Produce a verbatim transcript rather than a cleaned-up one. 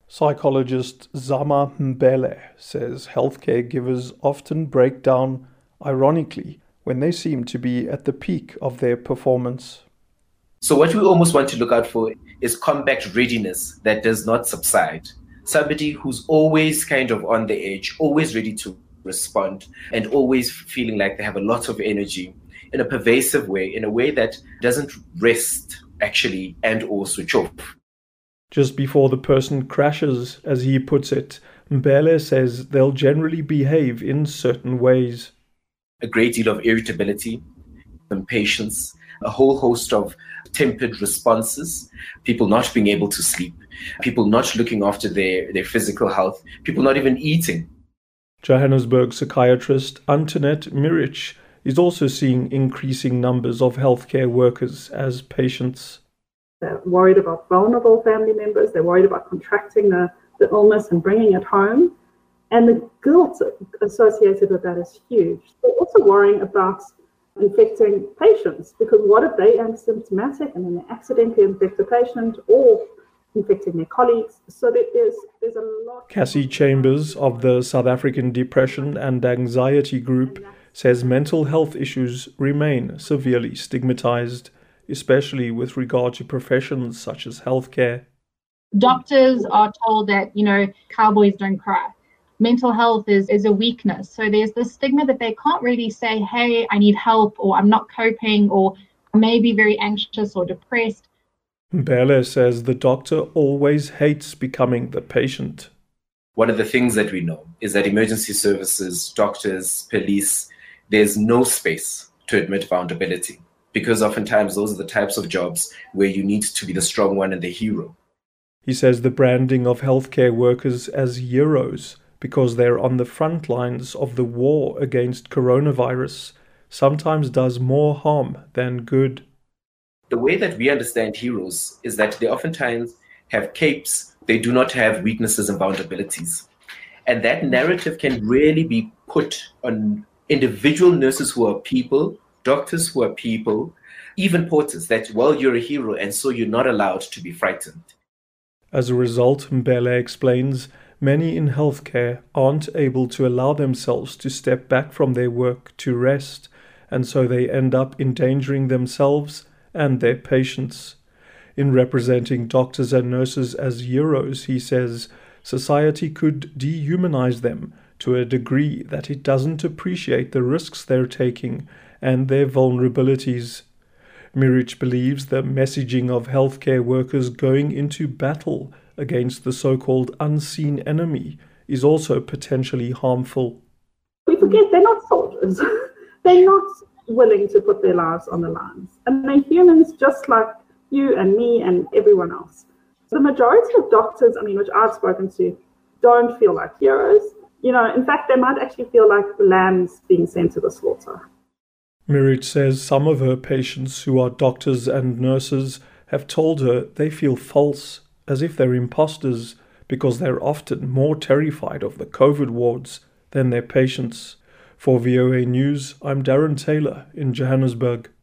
Psychologist Zama Mbele says healthcare givers often break down, ironically, when they seem to be at the peak of their performance. So what we almost want to look out for is combat readiness that does not subside. Somebody who's always kind of on the edge, always ready to respond, and always feeling like they have a lot of energy in a pervasive way, in a way that doesn't rest, actually, and or switch off. Just before the person crashes, as he puts it, Mbele says they'll generally behave in certain ways. A great deal of irritability, impatience, a whole host of tempered responses, people not being able to sleep, people not looking after their, their physical health, people not even eating. Johannesburg psychiatrist Antoinette Mirich is also seeing increasing numbers of healthcare workers as patients. They're worried about vulnerable family members. They're worried about contracting the, the illness and bringing it home. And the guilt associated with that is huge. They're also worrying about infecting patients, because what if they are symptomatic and then they accidentally infect a patient or infecting their colleagues? So there's, there's a lot. Cassie Chambers of the South African Depression and Anxiety Group says mental health issues remain severely stigmatized, especially with regard to professions such as healthcare. Doctors are told that, you know, cowboys don't cry. Mental health is, is a weakness. So there's this stigma that they can't really say, hey, I need help, or I'm not coping, or I may be very anxious or depressed. Mbele says the doctor always hates becoming the patient. One of the things that we know is that emergency services, doctors, police, there's no space to admit vulnerability, because oftentimes those are the types of jobs where you need to be the strong one and the hero. He says the branding of healthcare workers as heroes because they're on the front lines of the war against coronavirus sometimes does more harm than good. The way that we understand heroes is that they oftentimes have capes. They do not have weaknesses and vulnerabilities. And that narrative can really be put on individual nurses who are people, doctors who are people, even porters, that, well, you're a hero and so you're not allowed to be frightened. As a result, Mbele explains, many in healthcare aren't able to allow themselves to step back from their work to rest, and so they end up endangering themselves and their patients. In representing doctors and nurses as heroes, he says, society could dehumanize them to a degree that it doesn't appreciate the risks they're taking and their vulnerabilities. Mirich believes the messaging of healthcare workers going into battle against the so-called unseen enemy is also potentially harmful. We forget they're not soldiers. They're not willing to put their lives on the lines. And they're humans just like you and me and everyone else. The majority of doctors, I mean, which I've spoken to, don't feel like heroes. You know, in fact, they might actually feel like lambs being sent to the slaughter. Mirich says some of her patients who are doctors and nurses have told her they feel false, as if they're imposters, because they're often more terrified of the COVID wards than their patients. For V O A News, I'm Darren Taylor in Johannesburg.